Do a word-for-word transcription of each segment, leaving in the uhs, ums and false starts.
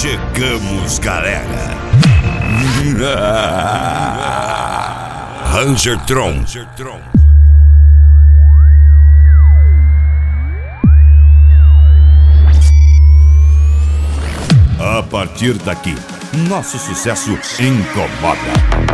Chegamos, galera. Rangertron. A partir daqui, nosso sucesso incomoda.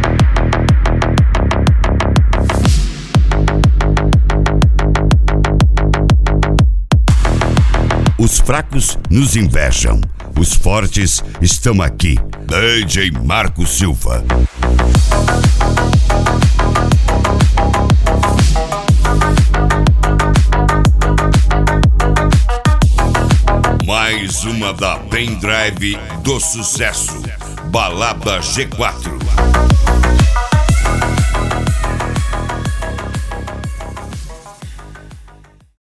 Os fracos nos invejam, os fortes estão aqui. D J Marco Silva. Mais uma da Pendrive do sucesso, Balada G quatro.